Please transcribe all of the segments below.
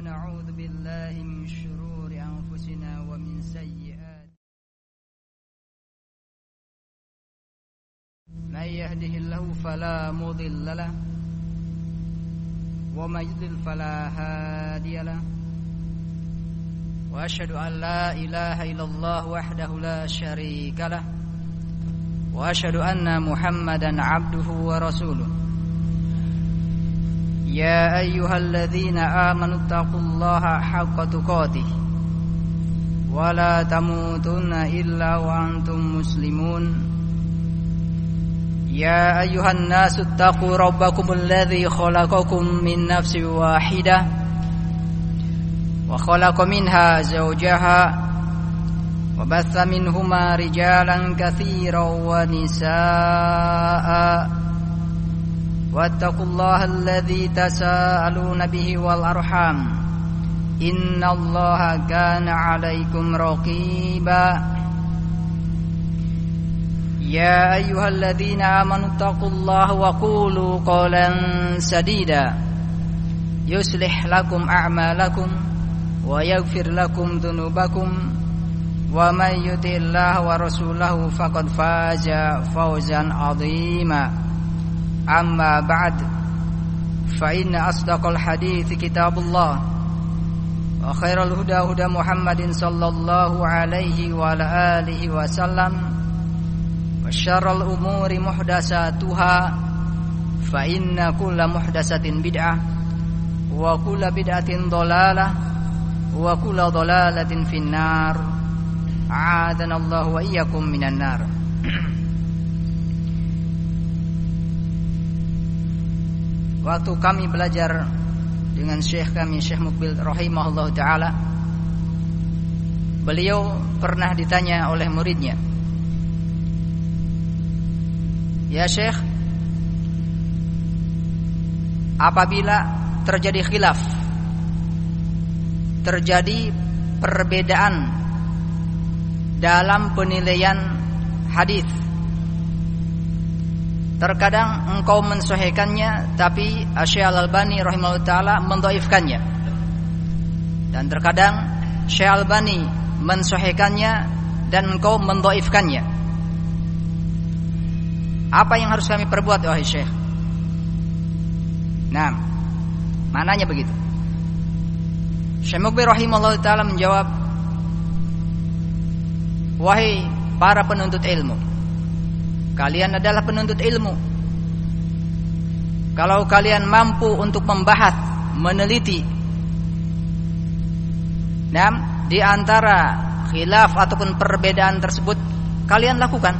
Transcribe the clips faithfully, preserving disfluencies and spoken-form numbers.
ونعوذ بالله من شرور أنفسنا ومن سيئات من يهده الله فلا مضل له ومن يضلل فلا هادي له وأشهد أن لا إله إلا الله وحده لا شريك له وأشهد أن محمدا عبده ورسوله يا أيها الذين آمنوا اتقوا الله حق تقاته ولا تموتن إلا وأنتم مسلمون يا أيها الناس اتقوا ربكم الذي خلقكم من نفس واحدة وخلق منها زوجها وبث منهما رجالا كثيرا ونساء واتقوا الله الذي تساءلون به والأرحام إن الله كان عليكم رقيبا يا أيها الذين آمنوا اتقوا الله وقولوا قولا سديدا يصلح لكم أعمالكم ويغفر لكم ذنوبكم ومن يطع الله ورسوله فقد فاز فوزا عظيما أما بعد فإن أصدق الحديث كتاب الله وخير الهدى هدى محمد صلى الله عليه وعلى آله وسلم وشر الأمور محدثاتها فإن كل محدثة بدعة وكل بدعة ضلالة وكل ضلالة في النار أعاذنا الله وإياكم من النار. Waktu kami belajar dengan Syekh kami Syekh Mukbil rahimahullah ta'ala, beliau pernah ditanya oleh muridnya, "Ya Syekh, apabila terjadi khilaf, terjadi perbedaan dalam penilaian hadis, terkadang engkau mensahihkannya tapi Syekh Al-Albani rahimahullah ta'ala mendhaifkannya, dan terkadang Syekh Al-Albani mensahihkannya dan engkau mendhaifkannya. Apa yang harus kami perbuat wahai Syekh?" Nah, mananya begitu. Syekh Mukbil rahimahullah ta'ala menjawab, "Wahai para penuntut ilmu, kalian adalah penuntut ilmu. Kalau kalian mampu untuk membahas, meneliti, nah, di antara khilaf ataupun perbedaan tersebut, kalian lakukan.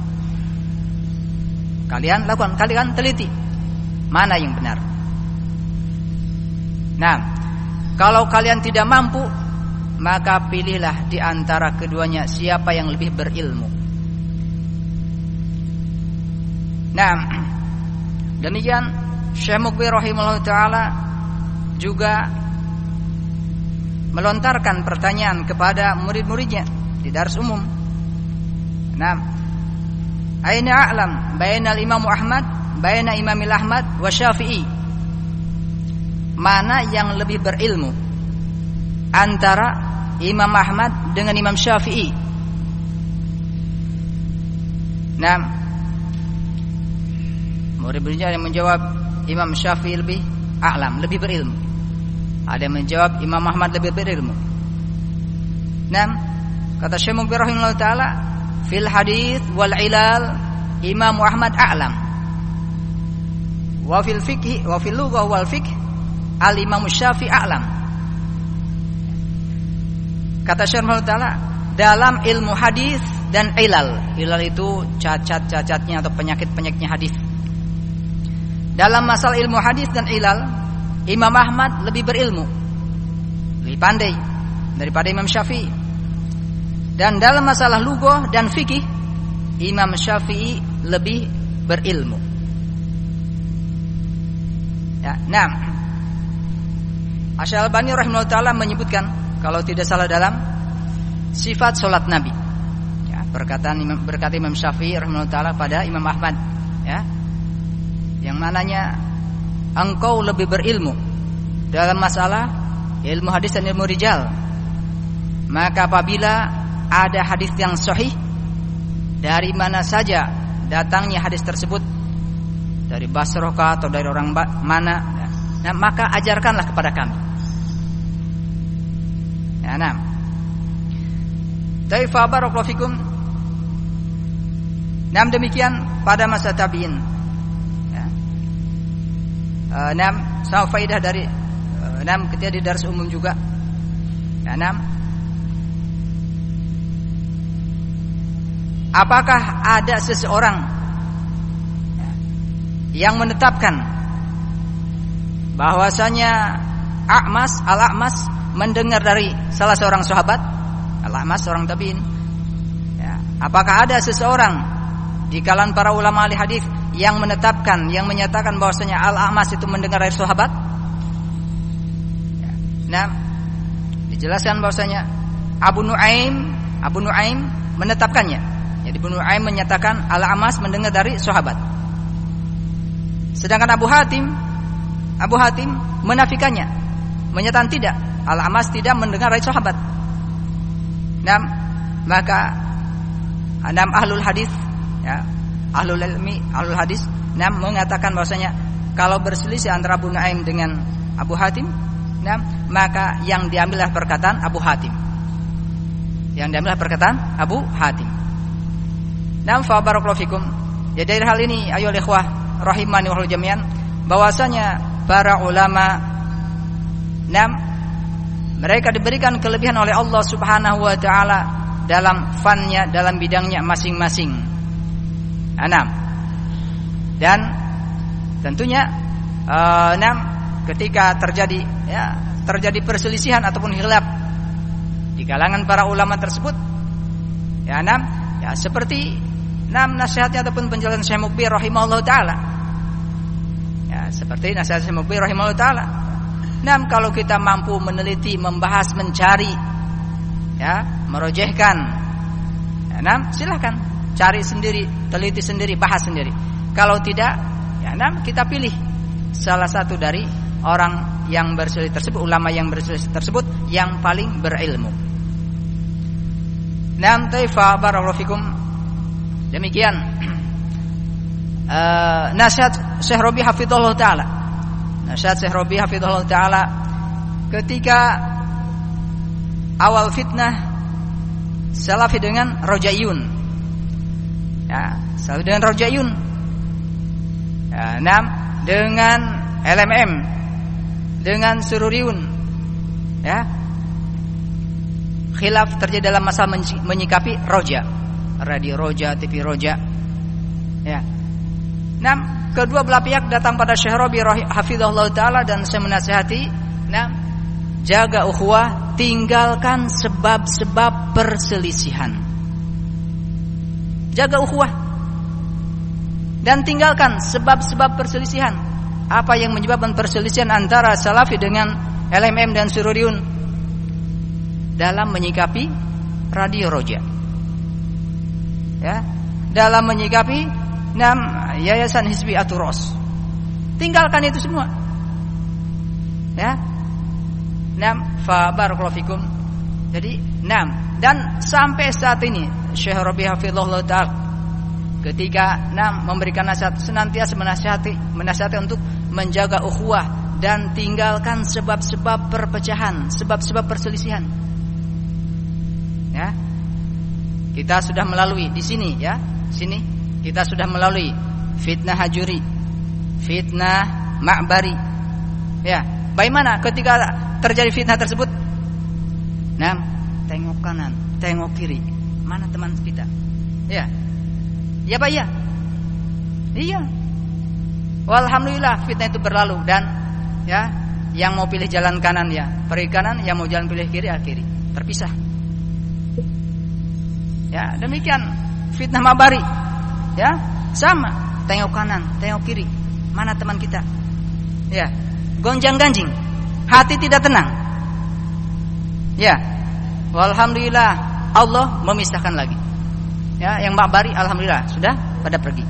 Kalian lakukan, kalian teliti mana yang benar. Nah, kalau kalian tidak mampu, maka pilihlah di antara keduanya siapa yang lebih berilmu." Nah, demikian Syekh Mukbil rahimahullah ta'ala juga melontarkan pertanyaan kepada murid-muridnya di dars umum. Nah, aina a'lam bainal Imam Ahmad baina Imamil Ahmad wa Syafi'i? Mana yang lebih berilmu antara Imam Ahmad dengan Imam Syafi'i? Nah, murid-muridnya yang menjawab Imam Syafi'i lebih a'lam, lebih berilmu. Ada yang menjawab Imam Ahmad lebih berilmu. Nah, kata Syekh Mukbil rahimahullah ta'ala, fil hadits wal ilal Imam Ahmad a'lam, wa fil fiqh wa fil lughah wal fiqh al Imam Syafi'i a'lam. Kata Syekh rahimahullah ta'ala, dalam ilmu hadis dan ilal, ilal itu cacat-cacatnya atau penyakit-penyakitnya hadis. Dalam masalah ilmu hadis dan ilal, Imam Ahmad lebih berilmu, lebih pandai daripada Imam Syafi'i. Dan dalam masalah lughah dan fikih, Imam Syafi'i lebih berilmu. Ya, nah, Syekh Al-Albani rahimahullah ta'ala menyebutkan, kalau tidak salah, dalam sifat salat Nabi, ya, perkataan Imam, berkata Imam Syafi'i rahimahullah ta'ala pada Imam Ahmad, ya, yang mananya engkau lebih berilmu dalam masalah ilmu hadis dan ilmu rijal. Maka apabila ada hadis yang sahih, dari mana saja datangnya hadis tersebut, dari Basrah atau dari orang mana, nah, maka ajarkanlah kepada kami. Ya, nah. Taifa barakallahu fikum. Nah, demikian pada masa tabi'in. Ya. Uh, nah, sama faidah dari uh, nah, ketika di dars umum juga. Ya, nah. Apakah ada seseorang yang menetapkan bahwasanya A'mas, Al-A'mas mendengar dari salah seorang sahabat, Al-A'mas seorang tabi'in, ya, apakah ada seseorang di kalangan para ulama ahli hadis yang menetapkan, yang menyatakan bahwasanya Al-A'mas itu mendengar dari sahabat? Ya. Nah, dijelaskan bahwasanya Abu Nuaim, Abu Nuaim menetapkannya. Jadi Abu Nuaim menyatakan Al-A'mas mendengar dari sahabat. Sedangkan Abu Hatim, Abu Hatim menafikannya, menyatakan tidak, Al-A'mas tidak mendengar dari sahabat. Nah, maka enam ahlul hadis, ya, ahlul ilmi, ahlul hadis, nah, mengatakan bahwasanya kalau berselisih antara Abu Nuaim dengan Abu Hatim, nah, maka yang diambillah perkataan Abu Hatim. Yang diambillah perkataan Abu Hatim. Nah, fa barakallahu fikum. Ya, dari hal ini ayolah ikhwah rahimani wa jami'an, bahwasanya para ulama, nah, mereka diberikan kelebihan oleh Allah Subhanahu wa taala dalam fannya, dalam bidangnya masing-masing. Enam. Dan tentunya uh, enam, ketika terjadi ya, terjadi perselisihan ataupun khilaf di kalangan para ulama tersebut, ya enam, ya seperti enam nasihatnya ataupun penjelasan Syekh Mukbir rahimahullah taala. Ya, seperti nasihat Syekh Mukbir rahimahullah taala. Enam, kalau kita mampu meneliti, membahas, mencari, ya, merojehkan, ya, enam, silakan cari sendiri, teliti sendiri, bahas sendiri. Kalau tidak, ya enam, kita pilih salah satu dari orang yang berselisih tersebut, ulama yang berselisih tersebut yang paling berilmu. Enam, taifa barakallahu fikum. Demikian uh, nasihat Syekh Rabi hafizahullah taala. Nasihat Syekh Rabi hafizahullah taala ketika awal fitnah Salafi dengan Rojaiyun. Ya, Salafi dengan Rojaiyun. Ya, enam, dengan L M M, dengan Sururiun. Ya. Khilaf terjadi dalam masalah menyikapi roja, radio roja, T V roja. Ya. Enam, kedua belah pihak datang pada Syekh Rabi hafizahullah taala dan saya menasihati, enam, jaga ukhuwah, tinggalkan sebab-sebab perselisihan. Jaga ukhuwah dan tinggalkan sebab-sebab perselisihan. Apa yang menyebabkan perselisihan antara Salafi dengan L M M dan Sururiun dalam menyikapi radio roja, ya, dalam menyikapi enam yayasan Hizbi Aturos. Tinggalkan itu semua, ya. Enam, fa barakallahu fikum. Jadi enam, dan sampai saat ini Syekh Rabi hafizahullah taala ketika enam memberikan nasihat, senantiasa menasihati, menasihati untuk menjaga ukhuwah dan tinggalkan sebab-sebab perpecahan, sebab-sebab perselisihan. Ya, kita sudah melalui di sini, ya, sini kita sudah melalui fitnah Hajuri, fitnah Ma'bari. Ya, bagaimana ketika terjadi fitnah tersebut? Nah, tengok kanan, tengok kiri, mana teman kita? Ya, ya Pak, ya, iya. Walhamdulillah fitnah itu berlalu dan ya, yang mau pilih jalan kanan ya pergi kanan, yang mau jalan pilih kiri ya kiri, terpisah. Ya, demikian fitnah Ma'bari. Ya, sama, tengok kanan, tengok kiri, mana teman kita? Ya, gonjang-ganjing, hati tidak tenang. Ya, walhamdulillah Allah memisahkan lagi. Ya, yang Ma'bari alhamdulillah sudah pada pergi.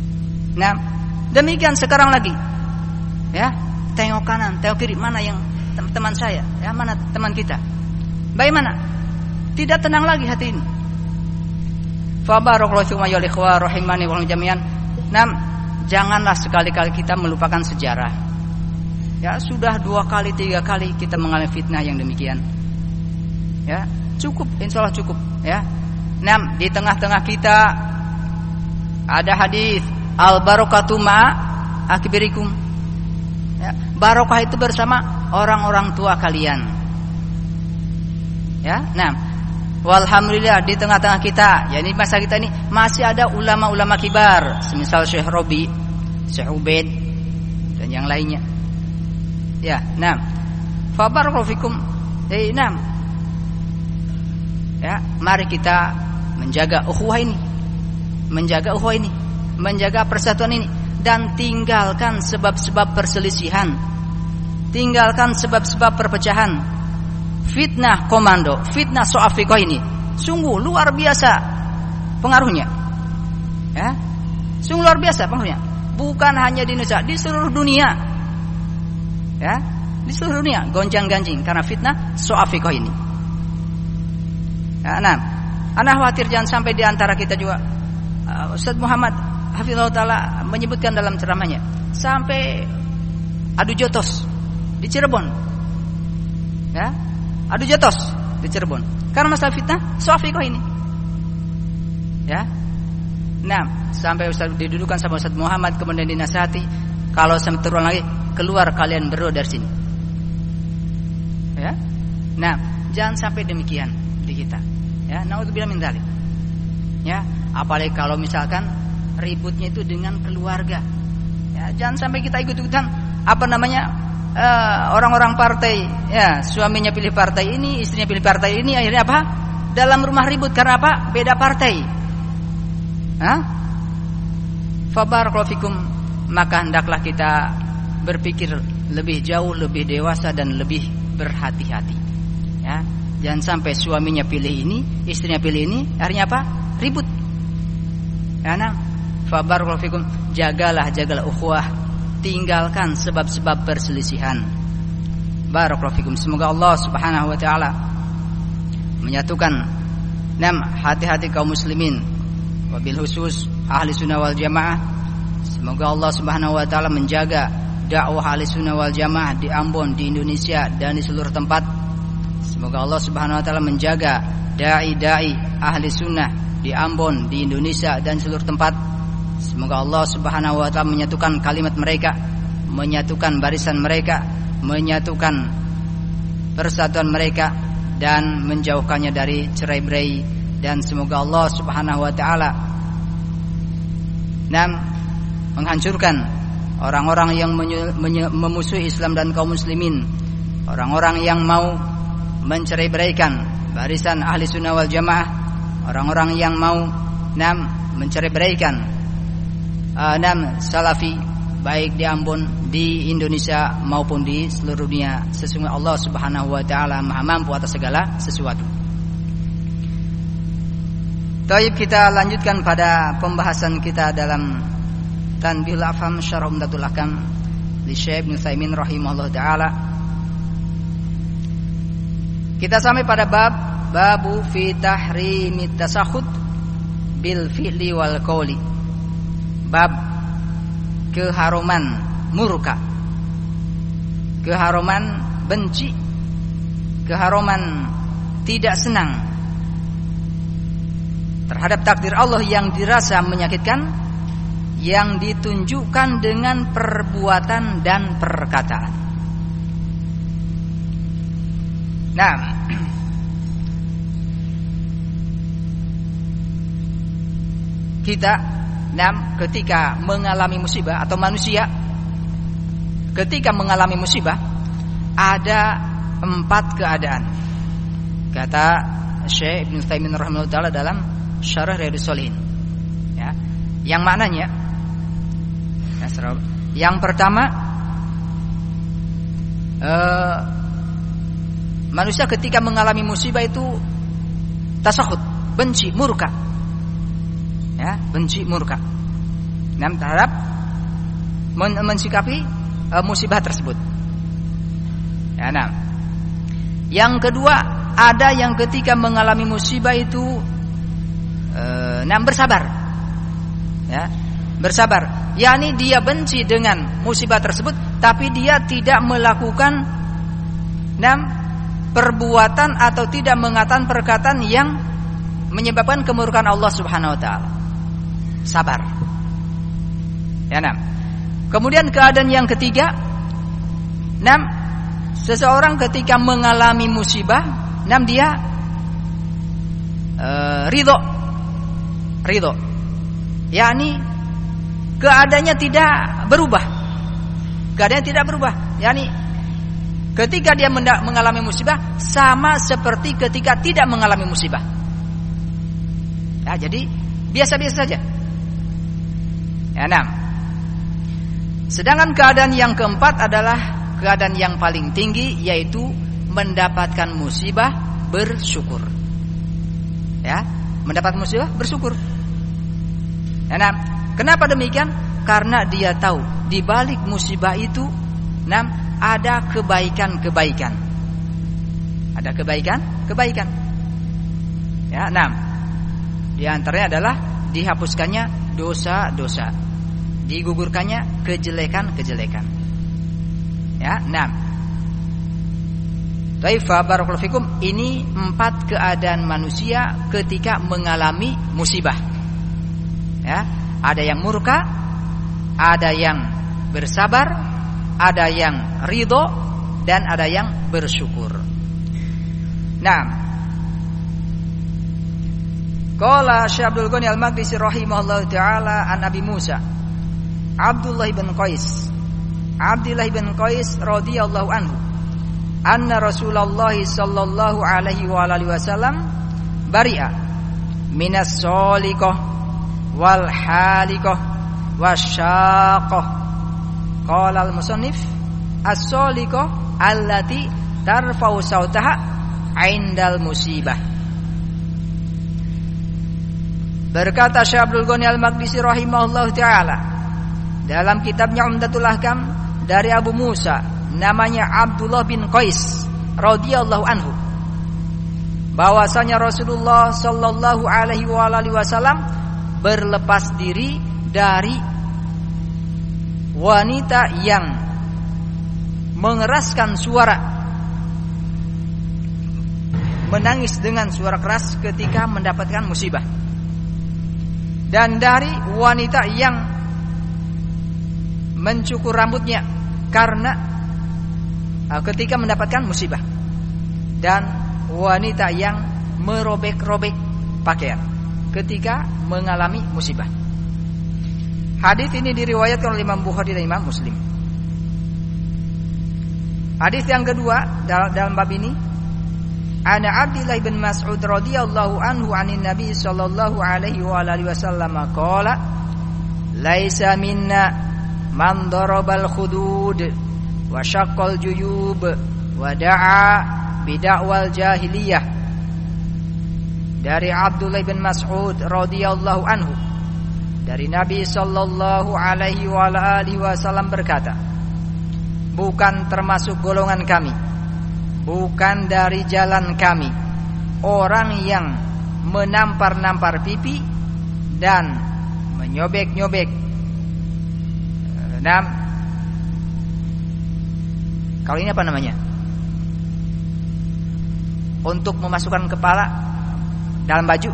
Nah, demikian sekarang lagi. Ya, tengok kanan, tengok kiri, mana yang teman saya? Ya, mana teman kita? Bagaimana? Tidak tenang lagi hati ini. Fa barakallahu fikum ya ikhwah rahimani wa jami'an. Nah, janganlah sekali-kali kita melupakan sejarah. Ya, sudah dua kali, tiga kali kita mengalami fitnah yang demikian. Ya, cukup, insya Allah cukup. Ya, nah, di tengah-tengah kita ada hadis al barakatu ma akbirikum. Ya, barokah itu bersama orang-orang tua kalian. Ya, nah. Walhamdulillah di tengah-tengah kita, ya ini masa kita ini masih ada ulama-ulama kibar, semisal Syekh Robi, Syekh Ubaid dan yang lainnya. Ya, nah, fabarakallahu fikum. Eh, nah, ya, mari kita menjaga ukhuwah ini, menjaga ukhuwah ini, menjaga persatuan ini, dan tinggalkan sebab-sebab perselisihan, tinggalkan sebab-sebab perpecahan. Fitnah komando, fitnah soal fiqh ini sungguh luar biasa pengaruhnya. Ya, sungguh luar biasa pengaruhnya. Bukan hanya di Indonesia, di seluruh dunia. Ya, di seluruh dunia gonjang-ganjing karena fitnah soal fiqh ini. Ya, nah, ana khawatir jangan sampai di antara kita juga uh, Ustaz Muhammad hafizahullah taala menyebutkan dalam ceramahnya sampai adu jotos di Cirebon. Ya, adu jotos di Cirebon karena masalah fitnah soal fiqh ini. Ya, nah, sampai Ustaz didudukan sama Ustaz Muhammad, kemudian dinasihati, kalau sampai terulang lagi keluar kalian berdua dari sini. Ya, nah, jangan sampai demikian di kita. Ya, naudzubillah min dzalik. Ya, apalagi kalau misalkan ributnya itu dengan keluarga. Ya, jangan sampai kita ikut-ikutan apa namanya Uh, orang-orang partai, ya, suaminya pilih partai ini, istrinya pilih partai ini, akhirnya apa? Dalam rumah ribut karena apa? Beda partai. Hah? Fabarakallahu fikum. Maka hendaklah kita berpikir lebih jauh, lebih dewasa dan lebih berhati-hati. Ya, jangan sampai suaminya pilih ini, istrinya pilih ini, akhirnya apa? Ribut. Ya, nah, fabarakallahu fikum. Jagalah, jagalah ukhuwah. Tinggalkan sebab-sebab perselisihan. Barakallahu fikum. Semoga Allah Subhanahu wa taala menyatukan enam hati-hati kaum muslimin, wabil khusus ahli sunnah wal jamaah. Semoga Allah Subhanahu wa taala menjaga dakwah ahli sunnah wal jamaah di Ambon, di Indonesia dan di seluruh tempat. Semoga Allah Subhanahu wa taala menjaga dai-dai ahli sunnah di Ambon, di Indonesia dan seluruh tempat. Semoga Allah Subhanahu wa taala menyatukan kalimat mereka, menyatukan barisan mereka, menyatukan persatuan mereka dan menjauhkannya dari cerai-berai, dan semoga Allah Subhanahu wa taala dan menghancurkan orang-orang yang memusuhi Islam dan kaum muslimin, orang-orang yang mau mencerai-beraikan barisan ahli sunnah wal jamaah, orang-orang yang mau nam mencerai-beraikan Uh, enam salafi baik di Ambon, di Indonesia maupun di seluruh dunia. Sesungguhnya Allah Subhanahu wa taala Maha mampu atas segala sesuatu. Baik, kita lanjutkan pada pembahasan kita dalam Tanbihul Afham Syarh Umdatul Ahkam li Syekh Ibnu Utsaimin rahimahullah taala. Kita sampai pada bab babu fi tahrimit tasakhud bil fi'li wal qawli. Bab keharuman murka, keharuman benci, keharuman tidak senang terhadap takdir Allah yang dirasa menyakitkan, yang ditunjukkan dengan perbuatan dan perkataan. Nah, kita Nah, ketika mengalami musibah atau manusia ketika mengalami musibah ada empat keadaan. Kata Syekh Ibnu Utsaimin rahimahullah taala dalam Syarah Riyadhus Shalihin. Ya, yang maknanya yang pertama eh, manusia ketika mengalami musibah itu tasakhud, benci, murka. Ya, benci, murka. Nah, terhadap men- mensikapi uh, musibah tersebut. Ya, nah. Yang kedua, ada yang ketika mengalami musibah itu eh, nah bersabar. Ya, bersabar. yakni dia benci dengan musibah tersebut, tapi dia tidak melakukan enam perbuatan atau tidak mengatakan perkataan yang menyebabkan kemurkaan Allah Subhanahu wa taala. Sabar. Ya, enam. Kemudian keadaan yang ketiga, enam, seseorang ketika mengalami musibah, enam dia uh, ridho. Ridho. yakni keadaannya tidak berubah. Keadaannya tidak berubah. yakni ketika dia mengalami musibah sama seperti ketika tidak mengalami musibah. Ya, jadi biasa-biasa saja. Ya, enam. Sedangkan keadaan yang keempat adalah keadaan yang paling tinggi, yaitu mendapatkan musibah bersyukur. Ya, mendapat musibah bersyukur. Ya, enam. Kenapa demikian? Karena dia tahu di balik musibah itu, enam, ada kebaikan-kebaikan. Ada kebaikan-kebaikan. Ya, enam. Di antaranya adalah dihapuskannya dosa-dosa, digugurkannya kejelekan-kejelekan. Ya, enam. Taifa barakallahu fikum, ini empat keadaan manusia ketika mengalami musibah. Ya, ada yang murka, ada yang bersabar, ada yang ridho, dan ada yang bersyukur. Nah, qala Syekh Abdul Ghani Al-Maqdisi rahimahullahu taala an Abi Musa Abdullah bin Qais Abdullah bin Qais radhiyallahu anhu anna Rasulullah sallallahu alaihi wa alihi wasallam bari'a minas saliqah wal halikah wasyaqah. Qala al-musannif as-saliqah allati tarfa'u sautaha 'indal musibah. Berkata Syekh Abdul Ghani Al-Maqdisi rahimahullah ta'ala dalam kitabnya Umdatul Ahkam dari Abu Musa namanya Abdullah bin Qais radhiyallahu anhu, bahwasanya Rasulullah sallallahu alaihi wasallam berlepas diri dari wanita yang mengeraskan suara, menangis dengan suara keras ketika mendapatkan musibah, dan dari wanita yang mencukur rambutnya karena uh, ketika mendapatkan musibah, dan wanita yang merobek-robek pakaian ketika mengalami musibah. Hadis ini diriwayatkan oleh Imam Bukhari dan Imam Muslim. Hadis yang kedua dalam bab ini, Ana Abdullah bin Mas'ud radhiyallahu anhu anin Nabi sallallahu alaihi wa alihi wasallam qala laisa minna man darabal khudud wa syaqqal juyub wa da'a bid'awal jahiliyah. Dari Abdullah bin Mas'ud radhiyallahu anhu, dari Nabi sallallahu alaihi wa alihi wasallam berkata, bukan termasuk golongan kami, bukan dari jalan kami, orang yang menampar-nampar pipi dan menyobek-nyobek enam. Kalau ini apa namanya? Untuk memasukkan kepala dalam baju.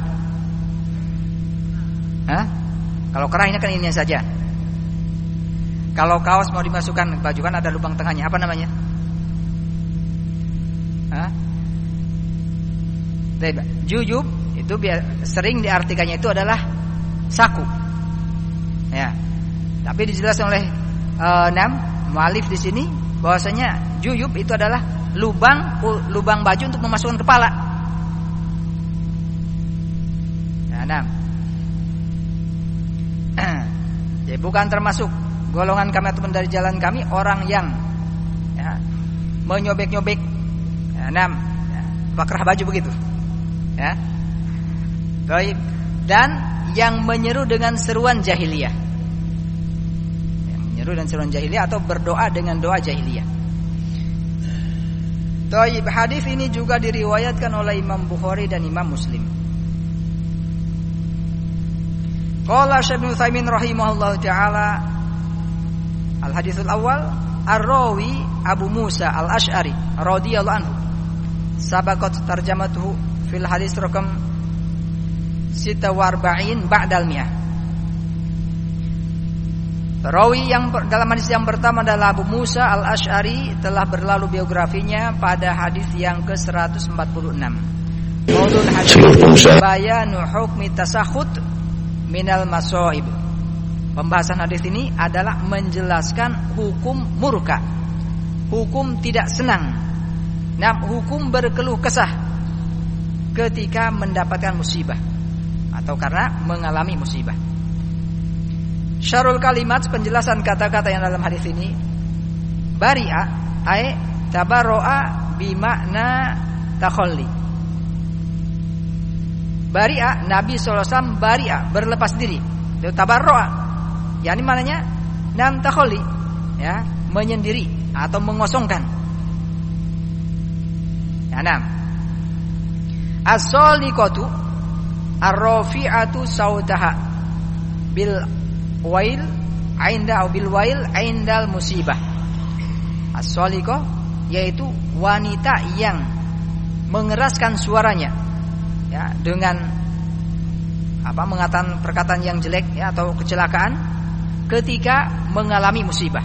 Hah? Kalau kerah ini kan ini saja. Kalau kaos mau dimasukkan ke baju kan ada lubang tengahnya, apa namanya? Hah? Juyub itu sering diartikannya itu adalah saku. Ya. Tapi dijelaskan oleh uh, Nam mualif di sini bahwasanya juyub itu adalah lubang lubang baju untuk memasukkan kepala. Ya, Nam. Jadi bukan termasuk golongan kami ataupun dari jalan kami orang yang ya, menyobek-nyobek ya, Nam, ya, bakrah baju begitu. Ya. Baik. Dan yang menyeru dengan seruan jahiliyah. Yang menyeru dengan seruan jahiliyah atau berdoa dengan doa jahiliyah. Taib, hadis ini juga diriwayatkan oleh Imam Bukhari dan Imam Muslim. Qala Syekh Ibnu Utsaimin rahimahullahu taala, al-haditsul awal ar-rawi Abu Musa al-Asy'ari radhiyallahu anhu. Sabaqat tarjamatuhu fil hadis rakam sita wa arba'in ba'dal mi'ah. Rawi yang dalam hadis yang pertama adalah Abu Musa al-Asy'ari, telah berlalu biografinya pada hadis yang ke seratus empat puluh enam. Qaulul hadis bayanu hukmi tasakhut minal masaib. Pembahasan hadis ini adalah menjelaskan hukum murka, hukum tidak senang, nah, hukum berkeluh kesah ketika mendapatkan musibah atau karena mengalami musibah. Syarul kalimat, penjelasan kata-kata yang dalam hadis ini. Bari'a ay tabarro'a bimakna takhalli. Bari'a, Nabi sallallahu alaihi wasallam bari'a, berlepas diri. Tabarro'a, yakni maknanya nam takhalli, ya, menyendiri atau mengosongkan. Ya, nam. As-saliqatu ar-rafi'atu sautaha bil wail ainda bil wail aindal musibah. As-saliqah yaitu wanita yang mengeraskan suaranya, ya, dengan apa mengatakan perkataan yang jelek, ya, atau kecelakaan ketika mengalami musibah.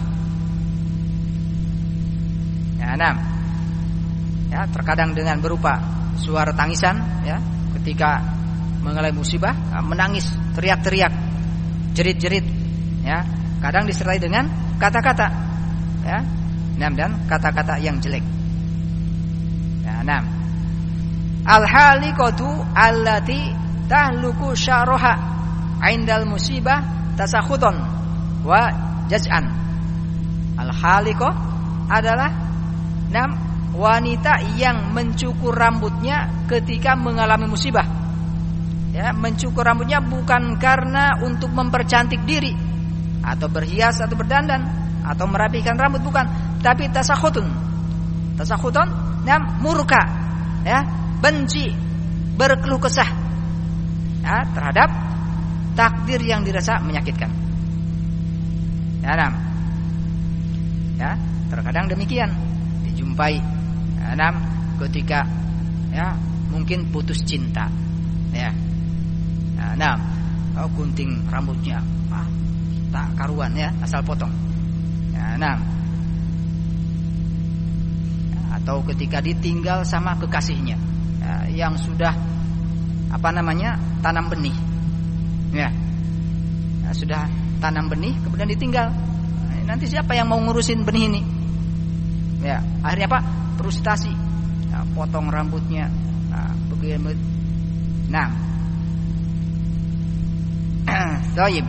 Ya, enam. Ya, terkadang dengan berupa suara tangisan, ya, ketika mengalami musibah, menangis, teriak-teriak, jerit-jerit, ya, kadang disertai dengan kata-kata, ya, enam, dan kata-kata yang jelek. Ya, enam. Al-haliqatu allati tahluku syaraha indal musibah tasakhuton wa jaz'an. Al-haliqah adalah enam, wanita yang mencukur rambutnya ketika mengalami musibah. Ya, mencukur rambutnya bukan karena untuk mempercantik diri atau berhias atau berdandan atau merapikan rambut, bukan, tapi tasakhutun. Tasakhutun, nam, murka, ya, benci, berkeluh kesah, ya, terhadap takdir yang dirasa menyakitkan. Ya, nam. Ya, terkadang demikian dijumpai, ya, nam, ketika, ya, mungkin putus cinta, ya. Nah, oh, gunting rambutnya, ah, tak karuan, ya, asal potong. Ya, nah, atau ketika ditinggal sama kekasihnya, ya, yang sudah apa namanya tanam benih, ya, ya, sudah tanam benih kemudian ditinggal. Nah, nanti siapa yang mau ngurusin benih ini? Ya, akhirnya apa? Frustasi, ya, potong rambutnya, nah, begitu. Nah. Taib.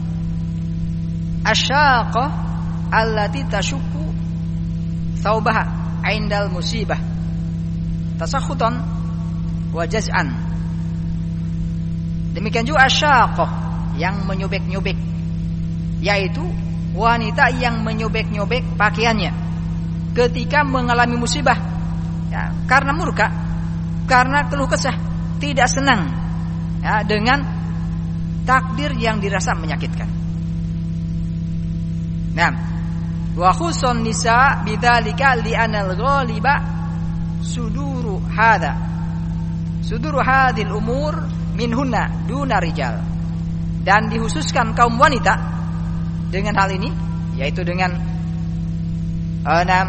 Asyaqah allati tashukku thawbaha indal musibah tasakhutan wa jaz'an. Demikian juga asyaqah yang menyobek-nyobek, yaitu wanita yang menyobek-nyobek pakaiannya ketika mengalami musibah, ya, karena murka, karena keluh kesah, tidak senang, ya, dengan takdir yang dirasa menyakitkan. Nah, wa khusun nisa bidzalika li'anal ghaliba suduru hadza suduru hadhil umur minhunna duna rijal. Dan dihususkan kaum wanita dengan hal ini, yaitu dengan enam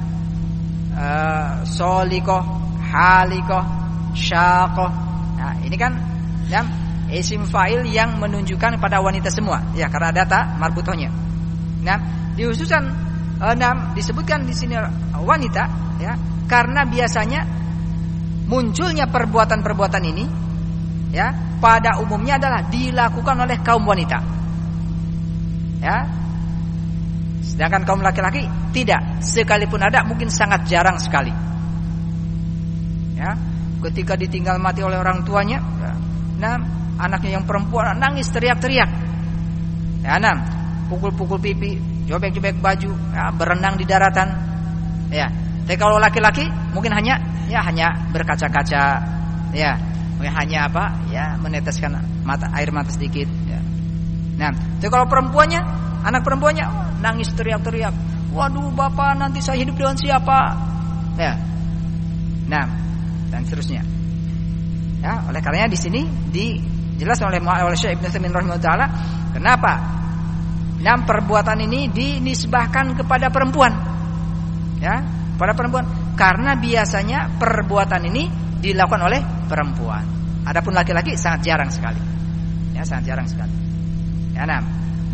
uh, soliqah, halikah, syaqah. Nah, ini kan enam isim fa'il yang menunjukkan pada wanita semua, ya, karena data marbutohnya. Nah, dihususkan enam, disebutkan di sini wanita, ya, karena biasanya munculnya perbuatan-perbuatan ini, ya, pada umumnya adalah dilakukan oleh kaum wanita, ya. Sedangkan kaum laki-laki tidak, sekalipun ada mungkin sangat jarang sekali, ya. Ketika ditinggal mati oleh orang tuanya, ya, nah, anaknya yang perempuan nangis teriak-teriak, ya, enam, pukul-pukul pipi, jobek-jobek baju, ya, berenang di daratan, ya. Tapi kalau laki-laki mungkin hanya ya hanya berkaca-kaca, ya, mungkin hanya apa? Ya, meneteskan mata air mata sedikit. Ya. Nah, tapi kalau perempuannya, anak perempuannya oh, nangis teriak-teriak. Waduh, bapak nanti saya hidup dengan siapa? Ya. Nah, dan seterusnya. Ya, oleh karenanya di sini dijelaskan oleh oleh Syekh Ibnu Utsaimin rahimahullah taala, kenapa enam perbuatan ini dinisbahkan kepada perempuan. Ya, pada perempuan karena biasanya perbuatan ini dilakukan oleh perempuan. Adapun laki-laki sangat jarang sekali. Ya, sangat jarang sekali. Ya, enam.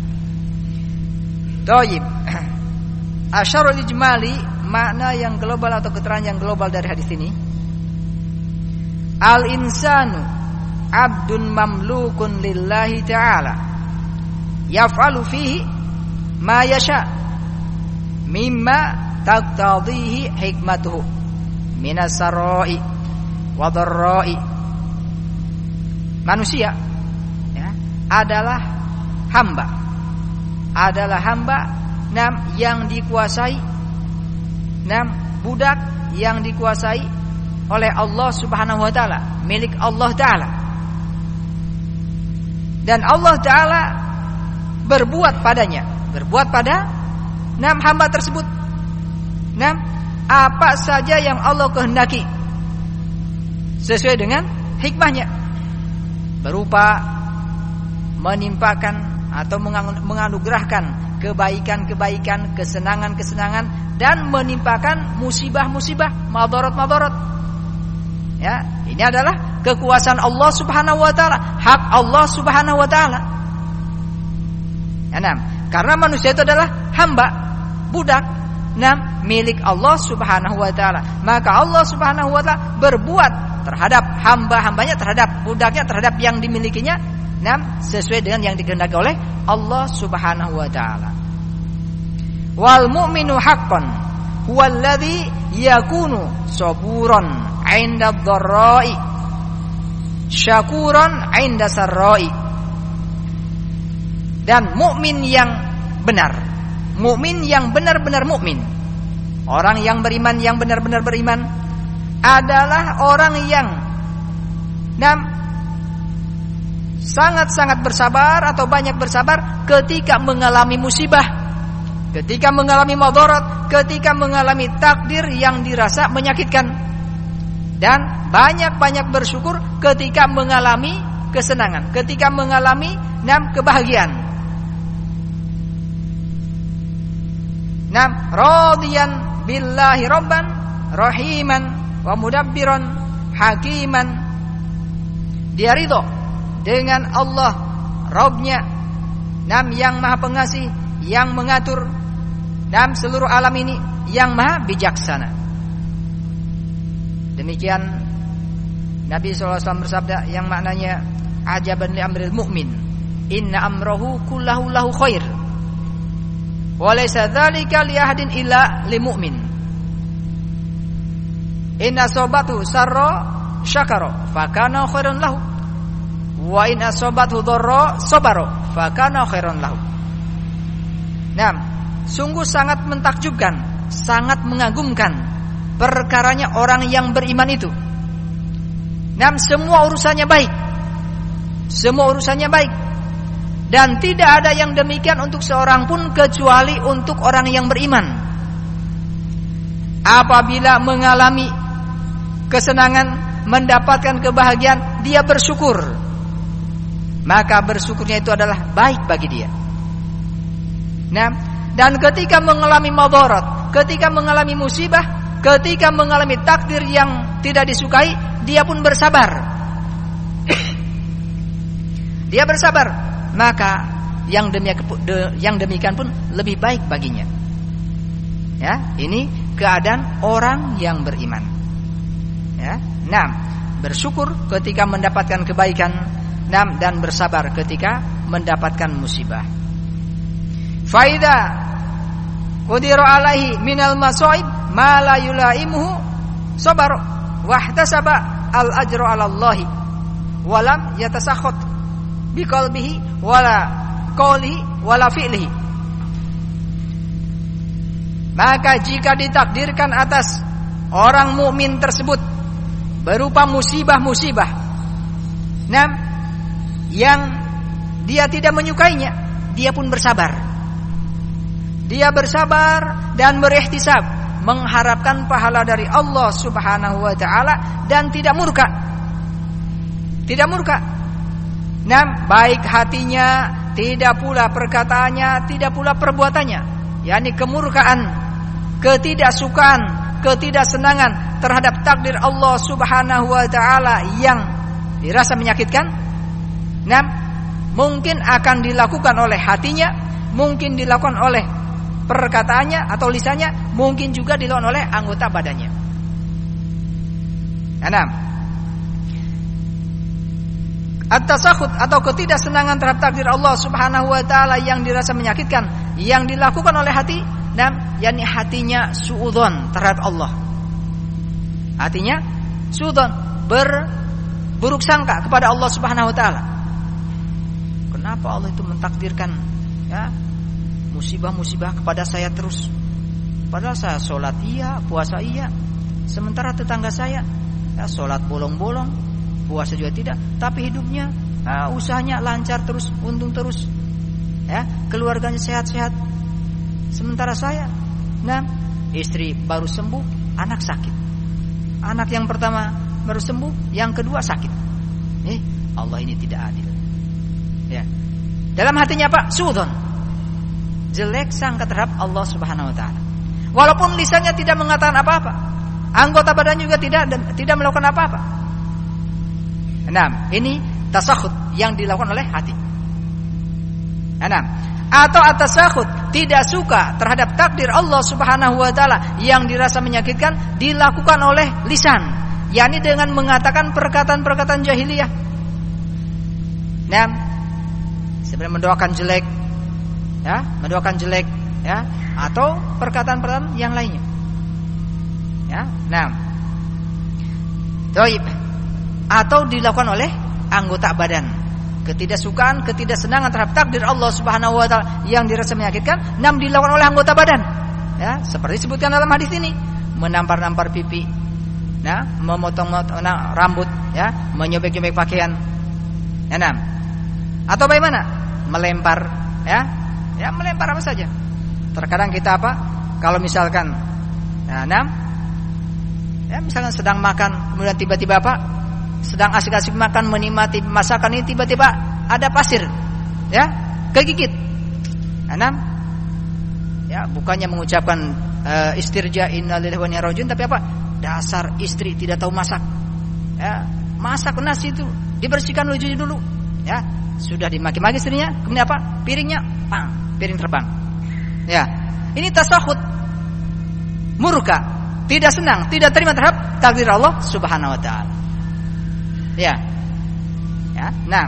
Thayyib. Asyarul ijmali, makna yang global atau keterangan yang global dari hadis ini. Al-insanu abdun mamlukun lillahi ta'ala yaf'alu fihi ma yasha mimma taqtadhihi hikmatuhu minas sarai wa dharrai. Manusia ya, adalah hamba. Adalah hamba nam yang dikuasai, nam budak yang dikuasai oleh Allah Subhanahu wa taala, milik Allah taala. Dan Allah taala berbuat padanya, berbuat pada enam hamba tersebut. Enam apa saja yang Allah kehendaki sesuai dengan hikmahnya, berupa menimpakan atau menganugerahkan kebaikan-kebaikan, kesenangan-kesenangan, dan menimpakan musibah-musibah, madarat-madarat. Ya, ini adalah kekuasaan Allah Subhanahu wa taala, hak Allah Subhanahu wa taala. Enam, karena manusia itu adalah hamba, budak, enam, milik Allah Subhanahu wa taala. Maka Allah Subhanahu wa taala berbuat terhadap hamba-hambanya, terhadap budaknya, terhadap yang dimilikinya, enam, sesuai dengan yang dikehendaki oleh Allah Subhanahu wa taala. Wal mu'minu haqqan huwallazi yakunu saburan 'inda dharra'i syakuran 'inda sarra'i. Dan mukmin yang benar, mukmin yang benar-benar mukmin, orang yang beriman yang benar-benar beriman adalah orang yang enam, sangat-sangat bersabar atau banyak bersabar ketika mengalami musibah, ketika mengalami madarat, ketika mengalami takdir yang dirasa menyakitkan, dan banyak-banyak bersyukur ketika mengalami kesenangan, ketika mengalami enam kebahagiaan. Enam, radiyan billahi rabban rahiman wa mudabbiran hakiman. Dia ridho dengan Allah Rabbnya, enam, yang maha pengasih, yang mengatur dalam seluruh alam ini, yang maha bijaksana. Demikian Nabi shallallahu alaihi wasallam bersabda yang maknanya ajaban li amril mu'min inna amrahu kullahu lahu khair wa laysa dzalika li ahadin illa lil mu'min. Inna asabatu sarra syakara fakana khairan lahu wa in asabatu dharra sabara fakana khairan lahu. Nah, sungguh sangat mentakjubkan, sangat mengagumkan perkaranya orang yang beriman itu. Nah, semua urusannya baik, semua urusannya baik, dan tidak ada yang demikian untuk seorang pun kecuali untuk orang yang beriman. Apabila mengalami kesenangan, mendapatkan kebahagiaan, dia bersyukur, maka bersyukurnya itu adalah baik bagi dia. Nah, dan ketika mengalami madarat, ketika mengalami musibah, ketika mengalami takdir yang tidak disukai, dia pun bersabar. Dia bersabar, maka yang demikian, yang demikian pun lebih baik baginya. Ya, ini keadaan orang yang beriman. Ya, enam, bersyukur ketika mendapatkan kebaikan, enam, dan bersabar ketika mendapatkan musibah. Faida qudira alaihi minal masaib ma la yulaimuhu sabar wahtasaba al ajra ala Allah wa lam yatasakhut biqalbihi wala qawlihi wala fi'lihi. Maka jika ditakdirkan atas orang mukmin tersebut berupa musibah-musibah, nah, yang dia tidak menyukainya, dia pun bersabar. Dia bersabar dan berihtisab, mengharapkan pahala dari Allah Subhanahu wa taala dan tidak murka. Tidak murka. Nah, baik hatinya, tidak pula perkataannya, tidak pula perbuatannya. yakni kemurkaan, ketidaksukaan, ketidaksenangan terhadap takdir Allah Subhanahu wa taala yang dirasa menyakitkan. Nah, mungkin akan dilakukan oleh hatinya, mungkin dilakukan oleh perkataannya atau lisannya, mungkin juga dilakukan oleh anggota badannya. Enam, at-tasakhut atau ketidaksenangan terhadap takdir Allah Subhanahu wa taala yang dirasa menyakitkan, yang dilakukan oleh hati. Enam, yakni hatinya suudzon terhadap Allah. Hatinya suudzon, berburuk sangka kepada Allah Subhanahu wa taala. Kenapa Allah itu mentakdirkan ya musibah-musibah kepada saya terus? Padahal saya sholat iya, puasa iya. Sementara tetangga saya ya sholat bolong-bolong, puasa juga tidak, tapi hidupnya uh, usahanya lancar terus, untung terus, ya keluarganya sehat-sehat. Sementara saya, nah istri baru sembuh, anak sakit. Anak yang pertama baru sembuh, yang kedua sakit. Eh, Allah ini tidak adil. Ya, dalam hatinya apa? Suudzon, jelek sangka terhadap Allah Subhanahu wa taala. Walaupun lisannya tidak mengatakan apa-apa, anggota badan juga tidak tidak melakukan apa-apa. Enam, ini tasakhut yang dilakukan oleh hati. Enam, atau at-tasakhut, tidak suka terhadap takdir Allah Subhanahu wa taala yang dirasa menyakitkan, dilakukan oleh lisan, yakni dengan mengatakan perkataan-perkataan jahiliyah. Enam, sebenarnya mendoakan jelek, ya, mendoakan jelek, ya, atau perkataan-perkataan yang lainnya. Ya, enam. Baik. Atau dilakukan oleh anggota badan, ketidaksukaan, ketidaksenangan terhadap takdir Allah Subhanahu wa taala yang dirasa menyakitkan, enam dilakukan oleh anggota badan. Ya, seperti disebutkan dalam hadis ini, menampar-nampar pipi, nah, memotong-motong rambut, ya, menyobek-nyobek pakaian. Enam. Atau bagaimana? Melempar, ya. Ya, melempar apa saja. Terkadang kita apa? Kalau misalkan ya, enam, ya misalkan sedang makan, kemudian tiba-tiba apa? Sedang asik-asik makan, menikmati masakan ini, tiba-tiba ada pasir, ya, kegigit. Enam, ya bukannya mengucapkan uh, istirja innalillahi wa inna ilaihi raji'un, tapi apa? Dasar istri tidak tahu masak. Ya, masak nasi itu dibersihkan wajahnya dulu, ya. Sudah dimaki-maki istrinya, kemudian apa? Piringnya, pang, piring terbang. Ya, ini tasakhut, murka, tidak senang, tidak terima terhadap takdir Allah Subhanahu wa taala. Ya. Ya, nah.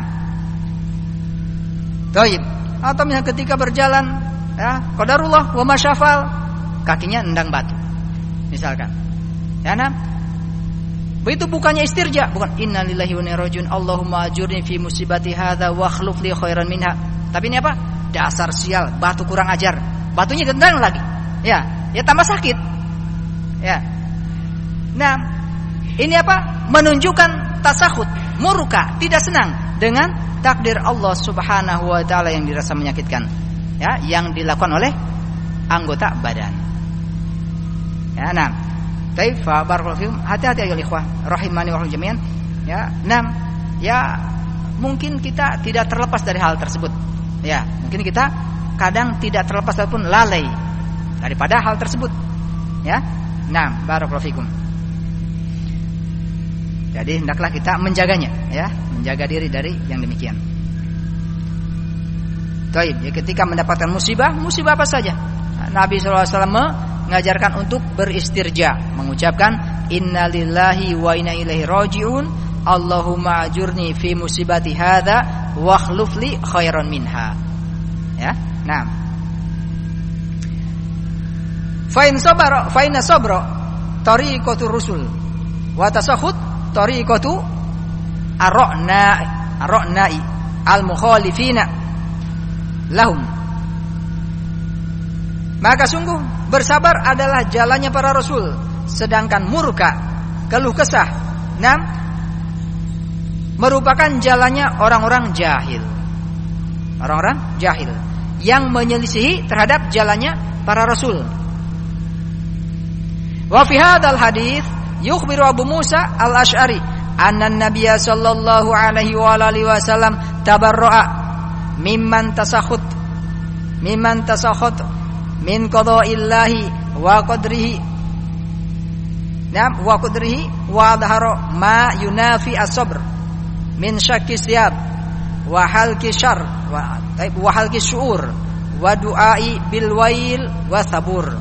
Baik. Atau misalnya ketika berjalan, ya, qadarullah wa masyafal, kakinya nendang batu. Misalkan. Ya, nah. Itu bukannya istirja, bukan innalillahi wa inna ilaihi raji'un, Allahumma ajurni fi musibati hadza wa akhlif li khairan minha. Tapi ini apa? Dasar sial, batu kurang ajar. Batunya gendang lagi. Ya, ya tambah sakit. Ya. Nah, ini apa? Menunjukkan tasakhut, murka, tidak senang dengan takdir Allah Subhanahu wa taala yang dirasa menyakitkan. Ya, yang dilakukan oleh anggota badan. Ya, nah. Baik, fa barakallahu fikum. Hati-hati ya ikhwah, rahimani wa jami'an. Ya, enam. Ya, mungkin kita tidak terlepas dari hal tersebut. Ya, mungkin kita kadang tidak terlepas ataupun lalai daripada hal tersebut. Ya. Enam, barakallahu fikum. Jadi hendaklah kita menjaganya, ya, menjaga diri dari yang demikian. Baik, ya, ketika mendapatkan musibah, musibah apa saja, Nabi sallallahu alaihi wasallam mengajarkan untuk beristirja, mengucapkan innalillahi wa inna ilaihi raji'un, Allahumma ajurni fi musibati hadza wa akhlif li khairan minha. Ya, nah. Fa in sabara fa inna sabra tariqatur rusul wa tasakhut tariqatu ar-ra'na ar-ra'na'i al-mukhalifina lahum. Maka sungguh bersabar adalah jalannya para rasul, sedangkan murka, keluh kesah, enam, merupakan jalannya orang-orang jahil. Orang-orang jahil yang menyelisihi terhadap jalannya para rasul. Wa fi hadzal hadits yukhbiru Abu Musa al-Asy'ari anna an-nabiy sallallahu alaihi wa alihi wasallam tabarra'a mimman tasakhut mimman tasakhut min qada'illahi wa qadrihi. Nam wa qadrihi wa dhahara ma yunafi as-sabr min syakki siyab wa halki syarr wa taib wa halki syu'ur wa du'ai bil wail wa sabur.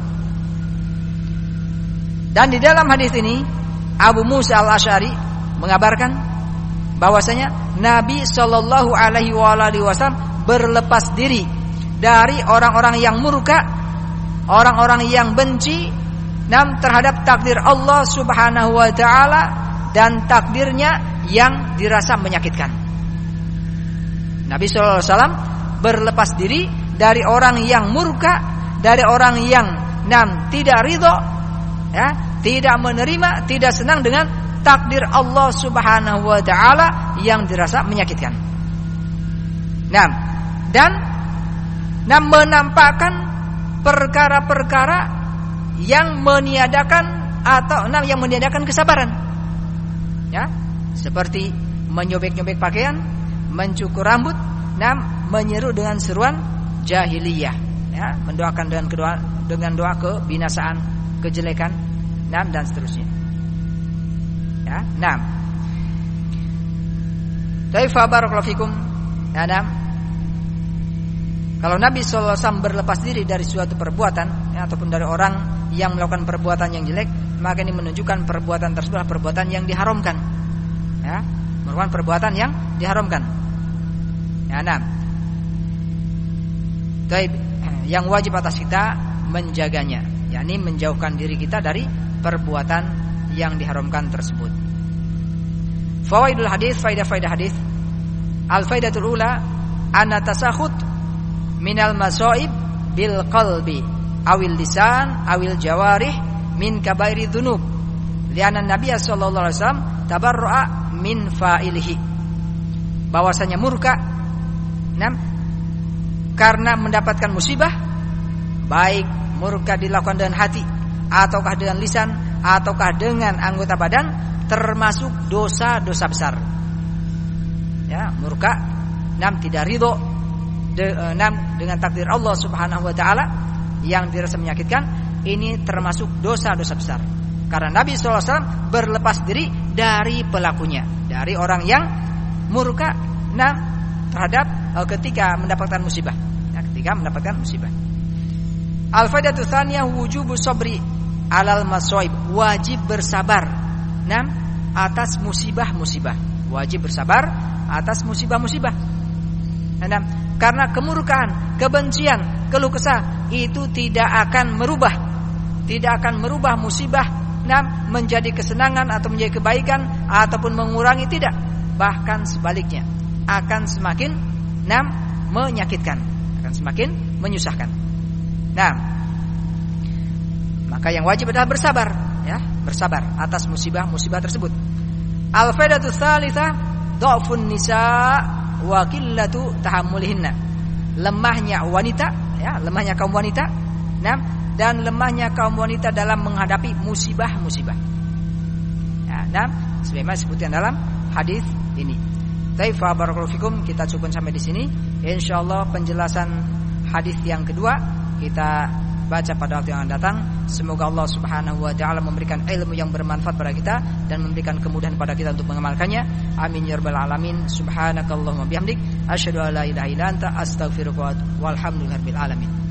Dan di dalam hadis ini Abu Musa al-Asy'ari mengabarkan bahwasanya Nabi sallallahu alaihi wasallam berlepas diri dari orang-orang yang murka, orang-orang yang benci nam terhadap takdir Allah Subhanahu wa taala dan takdirnya yang dirasa menyakitkan. Nabi sallallahu alaihi wasallam berlepas diri dari orang yang murka, dari orang yang nam tidak ridho, ya, tidak menerima, tidak senang dengan takdir Allah Subhanahu wa taala yang dirasa menyakitkan. Nah, dan nam menampakkan perkara-perkara yang meniadakan atau nam yang meniadakan kesabaran. Ya, seperti menyobek-nyobek pakaian, mencukur rambut, nam menyeru dengan seruan jahiliyah, ya, mendoakan dengan doa dengan doa kebinasaan, kejelekan, nam dan seterusnya. Ya, nam. Taifa barakallahu fikum. Ya, nam. Kalau Nabi sallallahu alaihi wasallam berlepas diri dari suatu perbuatan, ya, ataupun dari orang yang melakukan perbuatan yang jelek, maka ini menunjukkan perbuatan tersebut adalah perbuatan yang diharamkan. Ya, merupakan perbuatan yang diharamkan. Ya, nah. Taib, yang wajib atas kita menjaganya, yakni menjauhkan diri kita dari perbuatan yang diharamkan tersebut. Fawaidul hadis, faidah-faidah hadis. Al-faidatul ula, anna tasakhut minal masaib bil qalbi awil lisan awil jawarih min kabairi dzunub. Lianna Nabi sallallahu alaihi wasallam tabarra'a min fa'ilihi. Bahwasanya murka, enam, karena mendapatkan musibah, baik murka dilakukan dengan hati ataukah dengan lisan ataukah dengan anggota badan, termasuk dosa-dosa besar. Ya, murka, enam, tidak ridho de, enam, dengan takdir Allah Subhanahu wa taala yang dirasa menyakitkan, ini termasuk dosa-dosa besar. Karena Nabi sallallahu alaihi wasallam berlepas diri dari pelakunya, dari orang yang murka, enam, terhadap uh, ketika mendapatkan musibah, ya, ketika mendapatkan musibah. Al-faidatu tsaniyah wujubu sabri alal masaib, wajib bersabar, enam, atas musibah-musibah, wajib bersabar atas musibah-musibah. Enam, karena kemurkaan, kebencian, keluh kesah itu tidak akan merubah, tidak akan merubah musibah, enam, menjadi kesenangan atau menjadi kebaikan ataupun mengurangi, tidak, bahkan sebaliknya akan semakin, enam, menyakitkan, akan semakin menyusahkan. Nah, maka yang wajib adalah bersabar, ya, bersabar atas musibah-musibah tersebut. Al-faidatu tsalitsah dha'fun nisa wa qillatu tahammulihinna. Lemahnya wanita, ya, lemahnya kaum wanita, nah, dan lemahnya kaum wanita dalam menghadapi musibah-musibah. Ya, nah, sebagaimana disebutkan dalam hadis ini. Taifa barakallahu fikum, kita cukup sampai di sini. Insyaallah penjelasan hadis yang kedua kita baca pada waktu yang akan datang. Semoga Allah Subhanahu wa taala memberikan ilmu yang bermanfaat pada kita dan memberikan kemudahan pada kita untuk mengamalkannya. Amin ya rabbal alamin. Subhanakallahumma bihamdik asyhadu an la ilaha illa anta astaghfiruka wa atubu ilaik. Walhamdulillahirabbil alamin.